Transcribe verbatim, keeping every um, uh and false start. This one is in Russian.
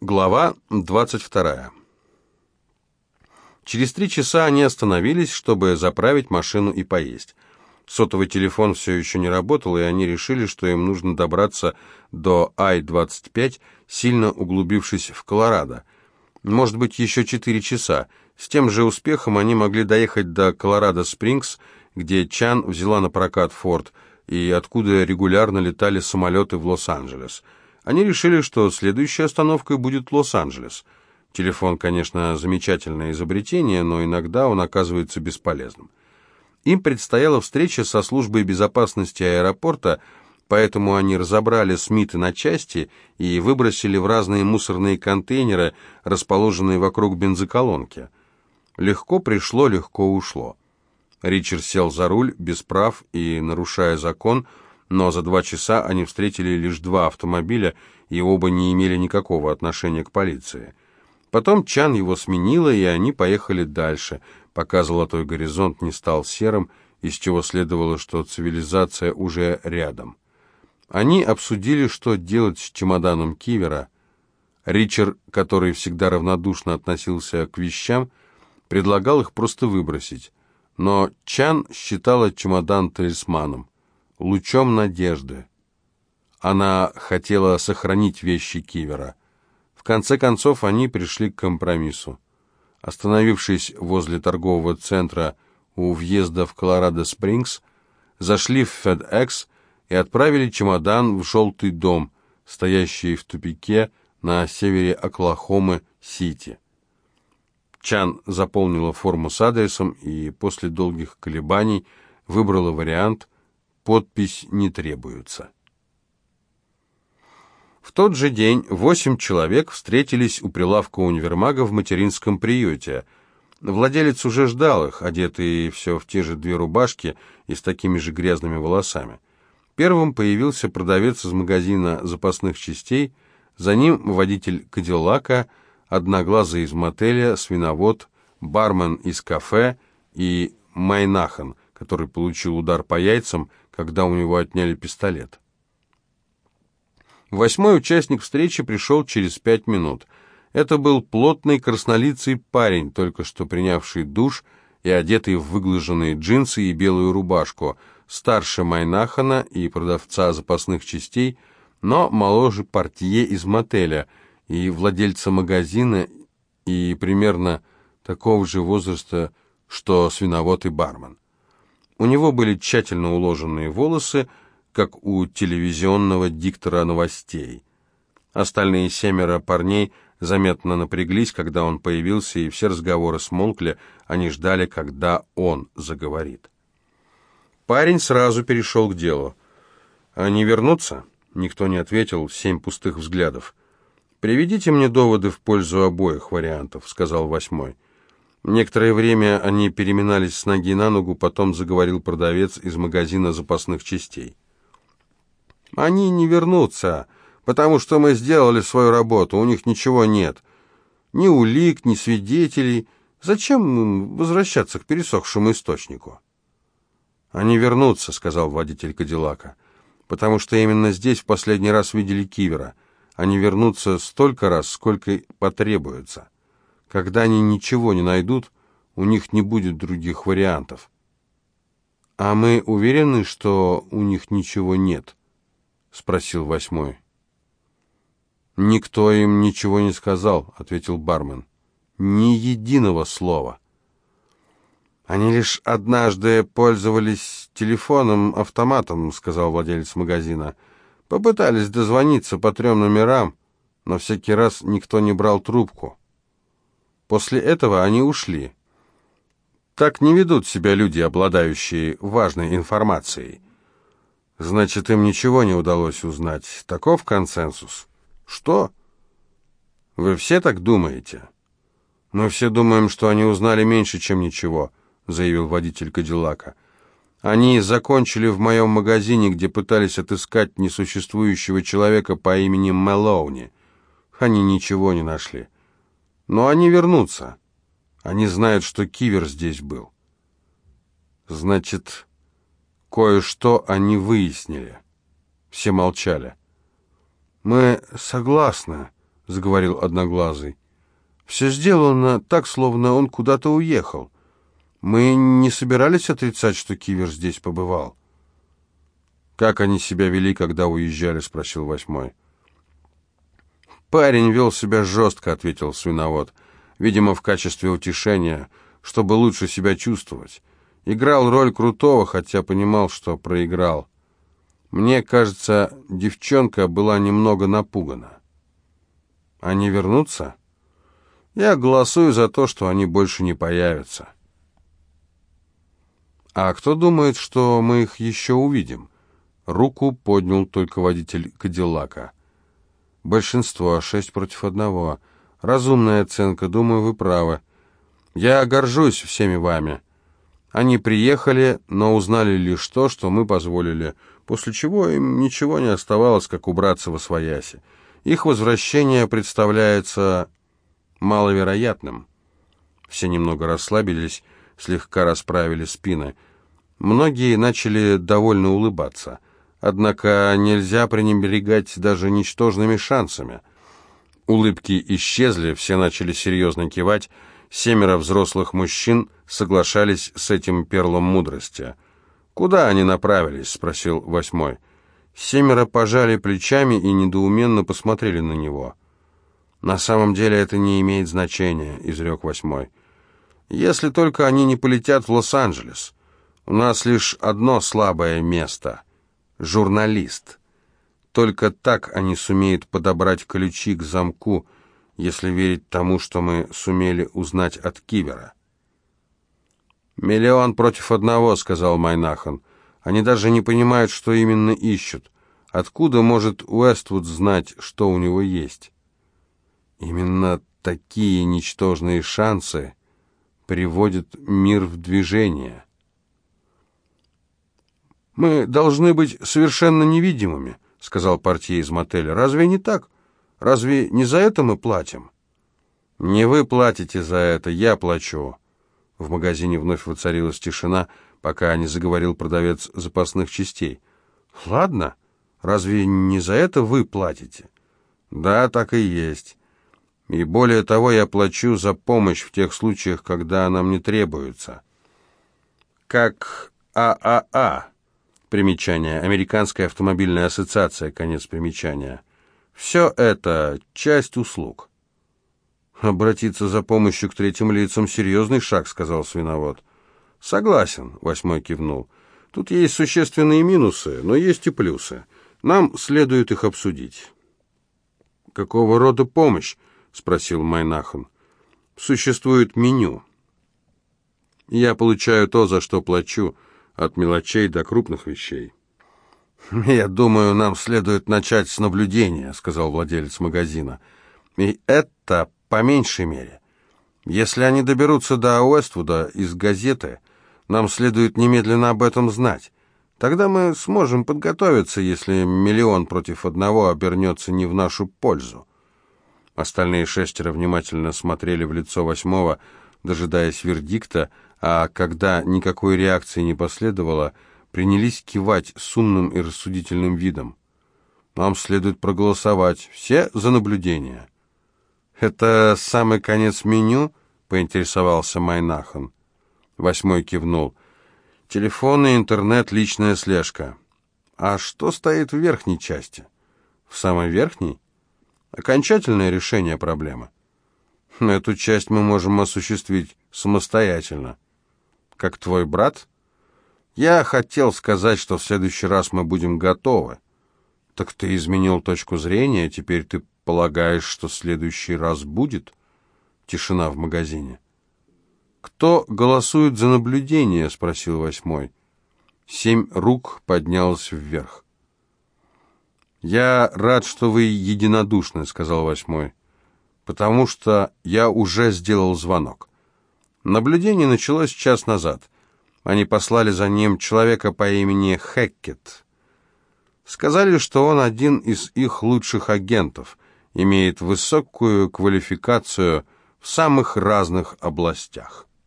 Глава двадцать вторая. Через три часа они остановились, чтобы заправить машину и поесть. Сотовый телефон все еще не работал, и они решили, что им нужно добраться до Ай двадцать пять, сильно углубившись в Колорадо. Может быть, еще четыре часа. С тем же успехом они могли доехать до Колорадо-Спрингс, где Чан взяла на прокат Форд, и откуда регулярно летали самолеты в Лос-Анджелес. Они решили, что следующей остановкой будет Лос-Анджелес. Телефон, конечно, замечательное изобретение, но иногда он оказывается бесполезным. Им предстояла встреча со службой безопасности аэропорта, поэтому они разобрали Смиты на части и выбросили в разные мусорные контейнеры, расположенные вокруг бензоколонки. Легко пришло, легко ушло. Ричард сел за руль, без прав и нарушая закон, но за два часа они встретили лишь два автомобиля, и оба не имели никакого отношения к полиции. Потом Чан его сменила, и они поехали дальше, пока золотой горизонт не стал серым, из чего следовало, что цивилизация уже рядом. Они обсудили, что делать с чемоданом Кивера. Ричард, который всегда равнодушно относился к вещам, предлагал их просто выбросить, но Чан считала чемодан талисманом, лучом надежды. Она хотела сохранить вещи Кивера. В конце концов, они пришли к компромиссу. Остановившись возле торгового центра у въезда в Колорадо-Спрингс, зашли в FedEx и отправили чемодан в желтый дом, стоящий в тупике на севере Оклахомы-Сити. Чан заполнила форму с адресом и после долгих колебаний выбрала вариант «Подпись не требуется». В тот же день восемь человек встретились у прилавка универмага в материнском приюте. Владелец уже ждал их, одетый все в те же две рубашки и с такими же грязными волосами. Первым появился продавец из магазина запасных частей, за ним водитель Кадиллака, одноглазый из мотеля, свиновод, бармен из кафе и Майнахан, который получил удар по яйцам, когда у него отняли пистолет. Восьмой участник встречи пришел через пять минут. Это был плотный краснолицый парень, только что принявший душ и одетый в выглаженные джинсы и белую рубашку, старше Майнахана и продавца запасных частей, но моложе портье из мотеля и владельца магазина и примерно такого же возраста, что свиновод и бармен. У него были тщательно уложенные волосы, как у телевизионного диктора новостей. Остальные семеро парней заметно напряглись, когда он появился, и все разговоры смолкли, они ждали, когда он заговорит. Парень сразу перешел к делу. «Они вернутся?» Никто не ответил, семь пустых взглядов. «Приведите мне доводы в пользу обоих вариантов», — сказал восьмой. Некоторое время они переминались с ноги на ногу, потом заговорил продавец из магазина запасных частей. «Они не вернутся, потому что мы сделали свою работу, у них ничего нет. Ни улик, ни свидетелей. Зачем им возвращаться к пересохшему источнику?» «Они вернутся», — сказал водитель Кадиллака, «потому что именно здесь в последний раз видели Кивера. Они вернутся столько раз, сколько потребуется. Когда они ничего не найдут, у них не будет других вариантов». «А мы уверены, что у них ничего нет?» — спросил восьмой. «Никто им ничего не сказал», — ответил бармен. «Ни единого слова». «Они лишь однажды пользовались телефоном-автоматом», — сказал владелец магазина. «Попытались дозвониться по трем номерам, но всякий раз никто не брал трубку. После этого они ушли. Так не ведут себя люди, обладающие важной информацией». «Значит, им ничего не удалось узнать. Таков консенсус». «Что? Вы все так думаете?» «Мы все думаем, что они узнали меньше, чем ничего», — заявил водитель Кадиллака. «Они закончили в моем магазине, где пытались отыскать несуществующего человека по имени Мэлоуни. Они ничего не нашли. Но они вернутся. Они знают, что Кивер здесь был». «Значит, кое-что они выяснили». Все молчали. «Мы согласны», — заговорил Одноглазый. «Все сделано так, словно он куда-то уехал. Мы не собирались отрицать, что Кивер здесь побывал». «Как они себя вели, когда уезжали?» — спросил Восьмой. «Парень вел себя жестко», — ответил Свиновод. «Видимо, в качестве утешения, чтобы лучше себя чувствовать. Играл роль крутого, хотя понимал, что проиграл. Мне кажется, девчонка была немного напугана». «Они вернутся?» «Я голосую за то, что они больше не появятся». «А кто думает, что мы их еще увидим?» Руку поднял только водитель Кадиллака. «Большинство, шесть против одного. Разумная оценка, думаю, вы правы. Я горжусь всеми вами. Они приехали, но узнали лишь то, что мы позволили, после чего им ничего не оставалось, как убраться восвояси. Их возвращение представляется маловероятным». Все немного расслабились, слегка расправили спины. Многие начали довольно улыбаться. Однако нельзя пренебрегать даже ничтожными шансами. Улыбки исчезли, все начали серьезно кивать. Семеро взрослых мужчин соглашались с этим перлом мудрости. «Куда они направились?» — спросил Восьмой. Семеро пожали плечами и недоуменно посмотрели на него. «На самом деле это не имеет значения», — изрек Восьмой. «Если только они не полетят в Лос-Анджелес. У нас лишь одно слабое место — журналист. Только так они сумеют подобрать ключи к замку, если верить тому, что мы сумели узнать от Кивера». «Миллион против одного», — сказал Майнахан. «Они даже не понимают, что именно ищут. Откуда может Уэствуд знать, что у него есть?» «Именно такие ничтожные шансы приводят мир в движение». «Мы должны быть совершенно невидимыми», — сказал портье из мотеля. «Разве не так? Разве не за это мы платим?» «Не вы платите за это, я плачу». В магазине вновь воцарилась тишина, пока не заговорил продавец запасных частей. «Ладно, разве не за это вы платите?» «Да, так и есть. И более того, я плачу за помощь в тех случаях, когда она мне требуется». «Как ААА». Примечание. Американская автомобильная ассоциация. Конец примечания. Все это часть услуг. «Обратиться за помощью к третьим лицам — серьезный шаг», — сказал Свиновод. «Согласен», — Восьмой кивнул. «Тут есть существенные минусы, но есть и плюсы. Нам следует их обсудить». «Какого рода помощь?» — спросил Майнахан. «Существует меню. Я получаю то, за что плачу, от мелочей до крупных вещей». «Я думаю, нам следует начать с наблюдения», — сказал владелец магазина. «И это по меньшей мере. Если они доберутся до Уэствуда из газеты, нам следует немедленно об этом знать. Тогда мы сможем подготовиться, если миллион против одного обернется не в нашу пользу». Остальные шестеро внимательно смотрели в лицо Восьмого, дожидаясь вердикта, а когда никакой реакции не последовало, принялись кивать с умным и рассудительным видом. «Нам следует проголосовать. Все за наблюдение». «Это самый конец меню?» — поинтересовался Майнахан. Восьмой кивнул. «Телефон и интернет, личная слежка». «А что стоит в верхней части?» «В самой верхней?» «Окончательное решение проблемы». «Эту часть мы можем осуществить самостоятельно». «Как твой брат?» «Я хотел сказать, что в следующий раз мы будем готовы». «Так ты изменил точку зрения, теперь ты полагаешь, что в следующий раз будет?» Тишина в магазине. «Кто голосует за наблюдение?» — спросил Восьмой. Семь рук поднялось вверх. «Я рад, что вы единодушны», — сказал Восьмой, «потому что я уже сделал звонок. Наблюдение началось час назад. Они послали за ним человека по имени Хэккет. Сказали, что он один из их лучших агентов, имеет высокую квалификацию в самых разных областях».